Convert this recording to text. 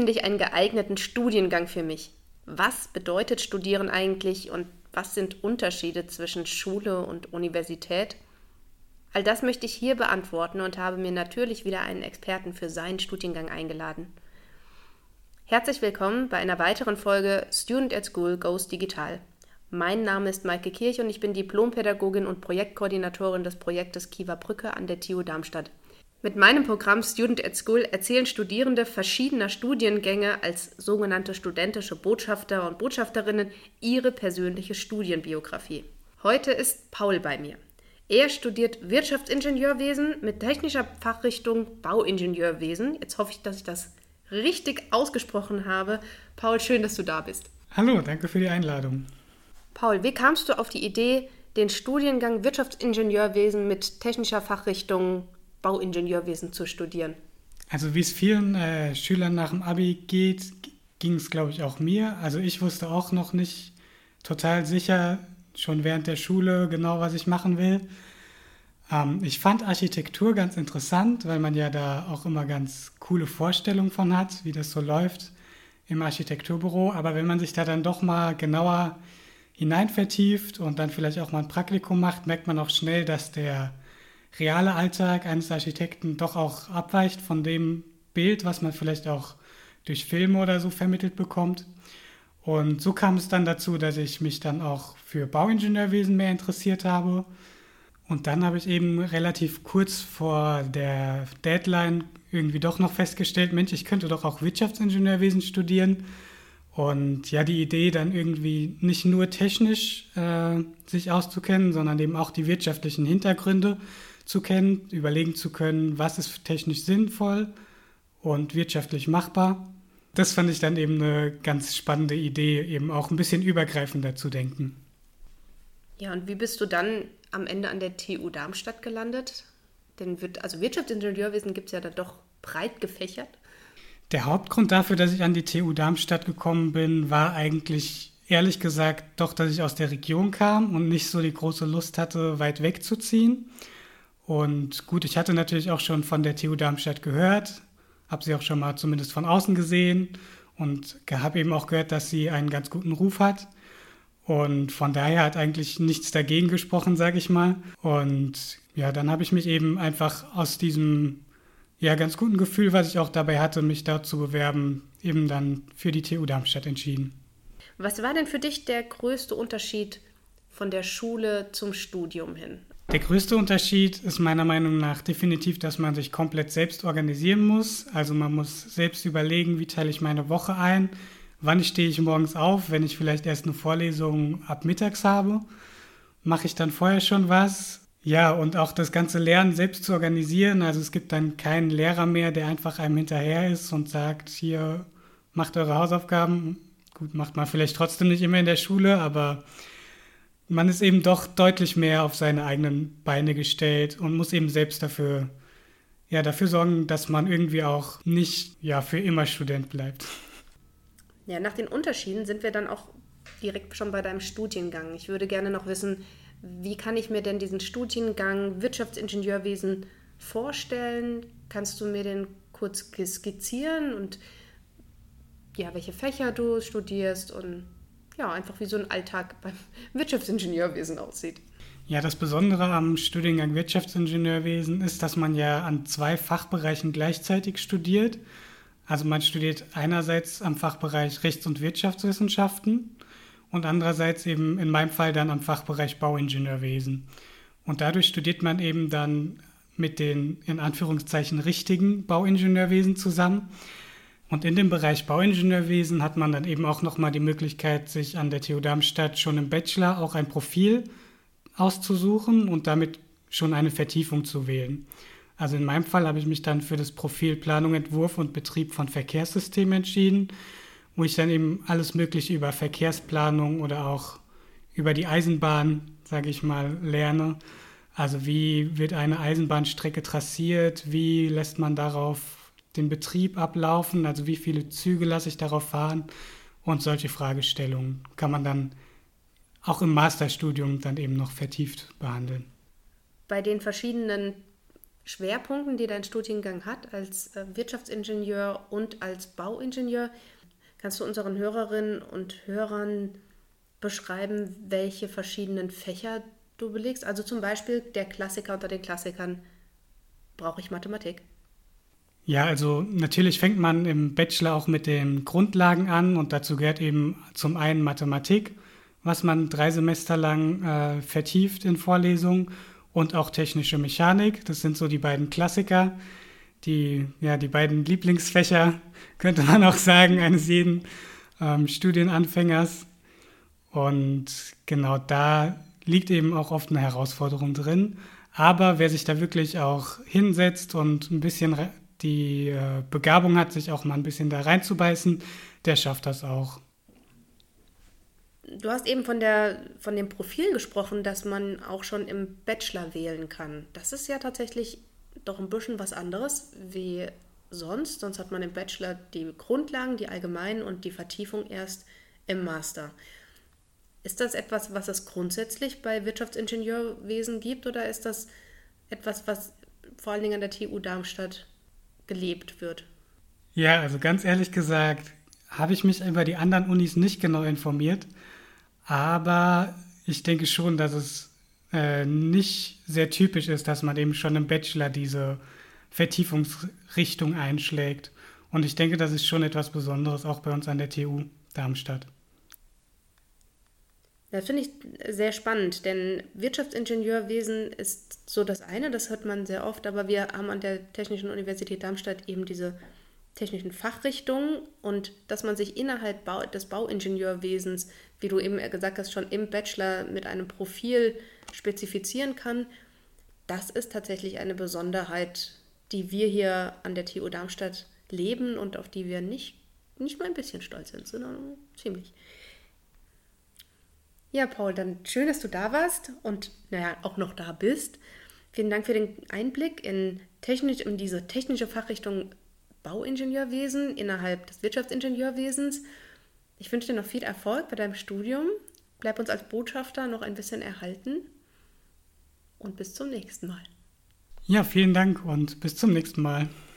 hoffentlich einen geeigneten Studiengang für mich. Was bedeutet Studieren eigentlich und was sind Unterschiede zwischen Schule und Universität? All das möchte ich hier beantworten und habe mir natürlich wieder einen Experten für seinen Studiengang eingeladen. Herzlich willkommen bei einer weiteren Folge Student at School Goes Digital. Mein Name ist Maike Kirch und ich bin Diplompädagogin und Projektkoordinatorin des Projektes Kiewer Brücke an der TU Darmstadt. Mit meinem Programm Student at School erzählen Studierende verschiedener Studiengänge als sogenannte studentische Botschafter und Botschafterinnen ihre persönliche Studienbiografie. Heute ist Paul bei mir. Er studiert Wirtschaftsingenieurwesen mit technischer Fachrichtung Bauingenieurwesen. Jetzt hoffe ich, dass ich das richtig ausgesprochen habe. Paul, schön, dass du da bist. Hallo, danke für die Einladung. Paul, wie kamst du auf die Idee, den Studiengang Wirtschaftsingenieurwesen mit technischer Fachrichtung Bauingenieurwesen zu studieren? Also wie es vielen Schülern nach dem Abi geht, ging es, glaube ich, auch mir. Also ich wusste auch noch nicht total sicher, schon während der Schule genau, was ich machen will. Ich fand Architektur ganz interessant, weil man ja da auch immer ganz coole Vorstellungen von hat, wie das so läuft im Architekturbüro. Aber wenn man sich da dann doch mal genauer hinein vertieft und dann vielleicht auch mal ein Praktikum macht, merkt man auch schnell, dass der reale Alltag eines Architekten doch auch abweicht von dem Bild, was man vielleicht auch durch Filme oder so vermittelt bekommt. Und so kam es dann dazu, dass ich mich dann auch für Bauingenieurwesen mehr interessiert habe. Und dann habe ich eben relativ kurz vor der Deadline irgendwie doch noch festgestellt, Mensch, ich könnte doch auch Wirtschaftsingenieurwesen studieren. Und ja, die Idee dann irgendwie nicht nur technisch sich auszukennen, sondern eben auch die wirtschaftlichen Hintergründe zu kennen, überlegen zu können, was ist technisch sinnvoll und wirtschaftlich machbar. Das fand ich dann eben eine ganz spannende Idee, eben auch ein bisschen übergreifender zu denken. Ja, und wie bist du dann am Ende an der TU Darmstadt gelandet? Denn Wirtschaftsingenieurwesen gibt es ja da doch breit gefächert. Der Hauptgrund dafür, dass ich an die TU Darmstadt gekommen bin, war eigentlich ehrlich gesagt doch, dass ich aus der Region kam und nicht so die große Lust hatte, weit wegzuziehen. Und gut, ich hatte natürlich auch schon von der TU Darmstadt gehört, habe sie auch schon mal zumindest von außen gesehen und habe eben auch gehört, dass sie einen ganz guten Ruf hat. Und von daher hat eigentlich nichts dagegen gesprochen, sage ich mal. Und ja, dann habe ich mich eben einfach aus diesem ganz guten Gefühl, was ich auch dabei hatte, mich da zu bewerben, eben dann für die TU Darmstadt entschieden. Was war denn für dich der größte Unterschied von der Schule zum Studium hin? Der größte Unterschied ist meiner Meinung nach definitiv, dass man sich komplett selbst organisieren muss. Also man muss selbst überlegen, wie teile ich meine Woche ein, wann stehe ich morgens auf, wenn ich vielleicht erst eine Vorlesung ab mittags habe. Mache ich dann vorher schon was? Ja, und auch das ganze Lernen selbst zu organisieren. Also es gibt dann keinen Lehrer mehr, der einfach einem hinterher ist und sagt, hier, macht eure Hausaufgaben. Gut, macht man vielleicht trotzdem nicht immer in der Schule, aber man ist eben doch deutlich mehr auf seine eigenen Beine gestellt und muss eben selbst dafür sorgen, dass man irgendwie auch nicht für immer Student bleibt. Ja, nach den Unterschieden sind wir dann auch direkt schon bei deinem Studiengang. Ich würde gerne noch wissen, wie kann ich mir denn diesen Studiengang Wirtschaftsingenieurwesen vorstellen? Kannst du mir den kurz skizzieren und welche Fächer du studierst und einfach wie so ein Alltag beim Wirtschaftsingenieurwesen aussieht? Ja, das Besondere am Studiengang Wirtschaftsingenieurwesen ist, dass man ja an 2 Fachbereichen gleichzeitig studiert. Also man studiert einerseits am Fachbereich Rechts- und Wirtschaftswissenschaften und andererseits eben in meinem Fall dann am Fachbereich Bauingenieurwesen. Und dadurch studiert man eben dann mit den in Anführungszeichen richtigen Bauingenieurwesen zusammen. Und in dem Bereich Bauingenieurwesen hat man dann eben auch nochmal die Möglichkeit, sich an der TU Darmstadt schon im Bachelor auch ein Profil auszusuchen und damit schon eine Vertiefung zu wählen. Also in meinem Fall habe ich mich dann für das Profil Planung, Entwurf und Betrieb von Verkehrssystemen entschieden, wo ich dann eben alles Mögliche über Verkehrsplanung oder auch über die Eisenbahn, sage ich mal, lerne. Also wie wird eine Eisenbahnstrecke trassiert, wie lässt man darauf den Betrieb ablaufen, also wie viele Züge lasse ich darauf fahren und solche Fragestellungen kann man dann auch im Masterstudium dann eben noch vertieft behandeln. Bei den verschiedenen Schwerpunkten, die dein Studiengang hat, als Wirtschaftsingenieur und als Bauingenieur. Kannst du unseren Hörerinnen und Hörern beschreiben, welche verschiedenen Fächer du belegst? Also zum Beispiel der Klassiker unter den Klassikern, brauche ich Mathematik? Ja, also natürlich fängt man im Bachelor auch mit den Grundlagen an und dazu gehört eben zum einen Mathematik, was man 3 Semester lang vertieft in Vorlesungen und auch technische Mechanik. Das sind so die beiden Klassiker, die beiden Lieblingsfächer, könnte man auch sagen, eines jeden Studienanfängers. Und genau da liegt eben auch oft eine Herausforderung drin. Aber wer sich da wirklich auch hinsetzt und ein bisschen die Begabung hat, sich auch mal ein bisschen da reinzubeißen, der schafft das auch. Du hast eben von dem Profil gesprochen, dass man auch schon im Bachelor wählen kann. Das ist ja tatsächlich doch ein bisschen was anderes wie sonst. Sonst hat man im Bachelor die Grundlagen, die allgemeinen und die Vertiefung erst im Master. Ist das etwas, was es grundsätzlich bei Wirtschaftsingenieurwesen gibt oder ist das etwas, was vor allen Dingen an der TU Darmstadt gelebt wird? Ja, also ganz ehrlich gesagt, habe ich mich über die anderen Unis nicht genau informiert, aber ich denke schon, dass es nicht sehr typisch ist, dass man eben schon im Bachelor diese Vertiefungsrichtung einschlägt. Und ich denke, das ist schon etwas Besonderes, auch bei uns an der TU Darmstadt. Das finde ich sehr spannend, denn Wirtschaftsingenieurwesen ist so das eine, das hört man sehr oft, aber wir haben an der Technischen Universität Darmstadt eben diese technischen Fachrichtungen und dass man sich innerhalb des Bauingenieurwesens, wie du eben gesagt hast, schon im Bachelor mit einem Profil spezifizieren kann, das ist tatsächlich eine Besonderheit, die wir hier an der TU Darmstadt leben und auf die wir nicht nur ein bisschen stolz sind, sondern ziemlich. Ja, Paul, dann schön, dass du da warst und naja, auch noch da bist. Vielen Dank für den Einblick in diese technische Fachrichtung Bauingenieurwesen innerhalb des Wirtschaftsingenieurwesens. Ich wünsche dir noch viel Erfolg bei deinem Studium. Bleib uns als Botschafter noch ein bisschen erhalten und bis zum nächsten Mal. Ja, vielen Dank und bis zum nächsten Mal.